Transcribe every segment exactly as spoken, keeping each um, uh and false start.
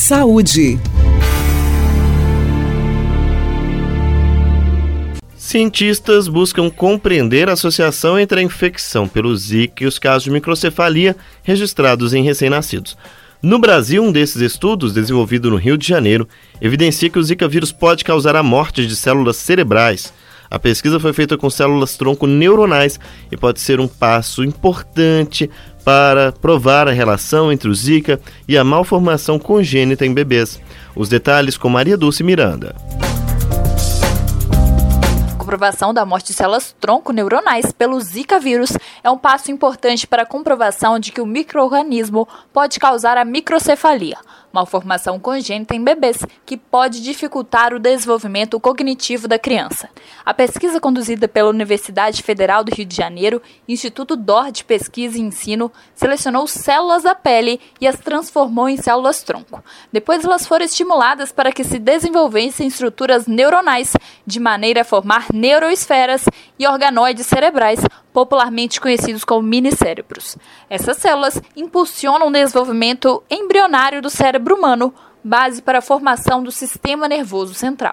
Saúde. Cientistas buscam compreender a associação entre a infecção pelo Zika e os casos de microcefalia registrados em recém-nascidos. No Brasil, um desses estudos, desenvolvido no Rio de Janeiro, evidencia que o Zika vírus pode causar a morte de células cerebrais. A pesquisa foi feita com células-tronco neuronais e pode ser um passo importante para provar a relação entre o Zika e a malformação congênita em bebês. Os detalhes com Maria Dulce Miranda. A comprovação da morte de células-tronco neuronais pelo Zika vírus é um passo importante para a comprovação de que o micro-organismo pode causar a microcefalia, malformação congênita em bebês que pode dificultar o desenvolvimento cognitivo da criança. A pesquisa conduzida pela Universidade Federal do Rio de Janeiro, Instituto D O R de Pesquisa e Ensino, selecionou células da pele e as transformou em células-tronco. Depois elas foram estimuladas para que se desenvolvessem estruturas neuronais, de maneira a formar neuroesferas e organoides cerebrais, popularmente conhecidos como minicérebros. Essas células impulsionam o desenvolvimento embrionário do cérebro humano, base para a formação do sistema nervoso central.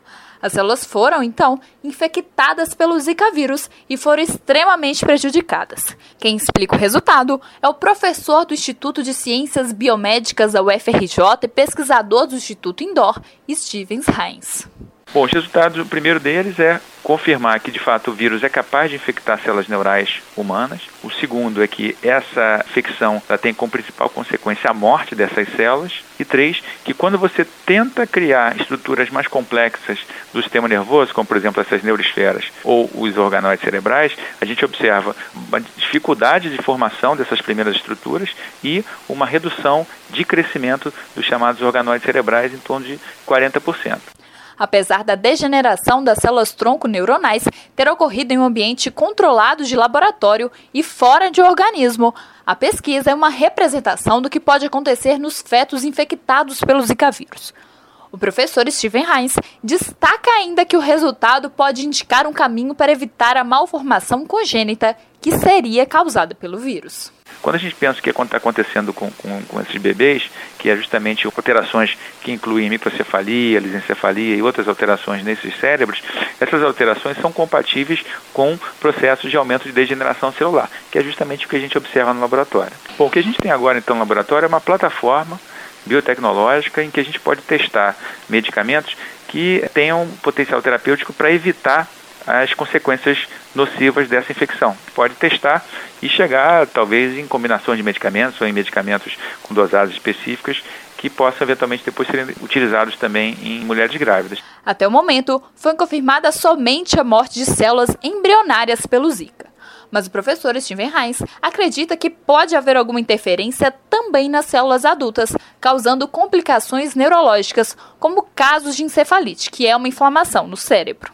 As células foram, então, infectadas pelo Zika vírus e foram extremamente prejudicadas. Quem explica o resultado é o professor do Instituto de Ciências Biomédicas da U F R J e pesquisador do Instituto Indoor, Steven Hines. Bom, os resultados, o primeiro deles é confirmar que, de fato, o vírus é capaz de infectar células neurais humanas. O segundo é que essa infecção ela tem como principal consequência a morte dessas células. E três, que quando você tenta criar estruturas mais complexas do sistema nervoso, como, por exemplo, essas neuroesferas ou os organoides cerebrais, a gente observa uma dificuldade de formação dessas primeiras estruturas e uma redução de crescimento dos chamados organoides cerebrais em torno de quarenta por cento. Apesar da degeneração das células-tronco neuronais ter ocorrido em um ambiente controlado de laboratório e fora de organismo, a pesquisa é uma representação do que pode acontecer nos fetos infectados pelo Zika vírus. O professor Steven Hines destaca ainda que o resultado pode indicar um caminho para evitar a malformação congênita que seria causada pelo vírus. Quando a gente pensa o que está acontecendo com, com, com esses bebês, que é justamente alterações que incluem microcefalia, lisencefalia e outras alterações nesses cérebros, essas alterações são compatíveis com processos de aumento de degeneração celular, que é justamente o que a gente observa no laboratório. Bom, o que a gente tem agora então no laboratório é uma plataforma biotecnológica em que a gente pode testar medicamentos que tenham potencial terapêutico para evitar as consequências nocivas dessa infecção. Pode testar e chegar, talvez, em combinações de medicamentos ou em medicamentos com dosagens específicas que possam, eventualmente, depois serem utilizados também em mulheres grávidas. Até o momento, foi confirmada somente a morte de células embrionárias pelo Zika. Mas o professor Steven Hines acredita que pode haver alguma interferência também nas células adultas, causando complicações neurológicas, como casos de encefalite, que é uma inflamação no cérebro.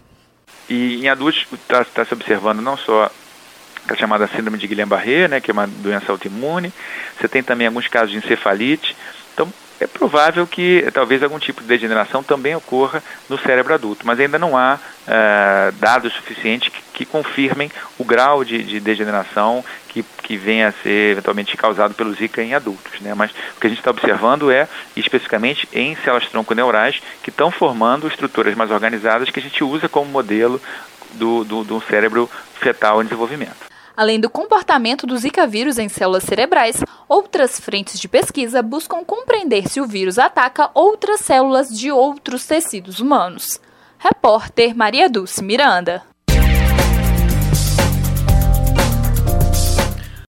E em adultos está tá se observando não só a chamada síndrome de Guillain-Barré, né, que é uma doença autoimune, você tem também alguns casos de encefalite. Então, é provável que talvez algum tipo de degeneração também ocorra no cérebro adulto, mas ainda não há uh, dados suficientes que, que confirmem o grau de, de degeneração que, que venha a ser eventualmente causado pelo Zika em adultos, né? Mas o que a gente está observando é, especificamente, em células-tronco neurais que estão formando estruturas mais organizadas que a gente usa como modelo do, do, do cérebro fetal em desenvolvimento. Além do comportamento do Zika vírus em células cerebrais, outras frentes de pesquisa buscam compreender se o vírus ataca outras células de outros tecidos humanos. Repórter Maria Dulce Miranda.